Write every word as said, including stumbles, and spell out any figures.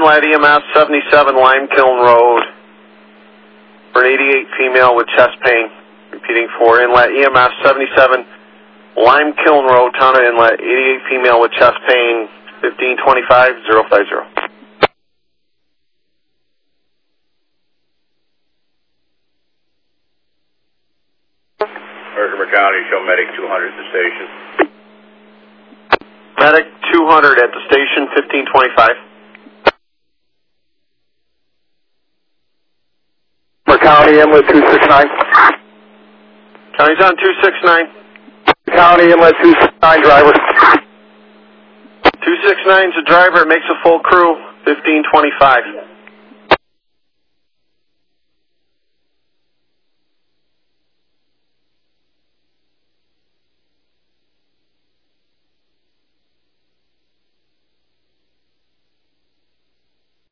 Inlet E M S seventy-seven Lime Kiln Road for an eighty-eight female with chest pain. Repeating for Inlet E M S seventy-seven Lime Kiln Road, Town of Inlet, eighty-eight female with chest pain, fifteen twenty-five, zero five zero. Herkimer County, show medic two hundred at the station. Medic two hundred at the station, fifteen twenty-five. Herkimer County, Inlet two six nine. County's on two six nine. County, Inlet two six nine, driver. two six nine's a driver, makes a full crew, fifteen twenty-five.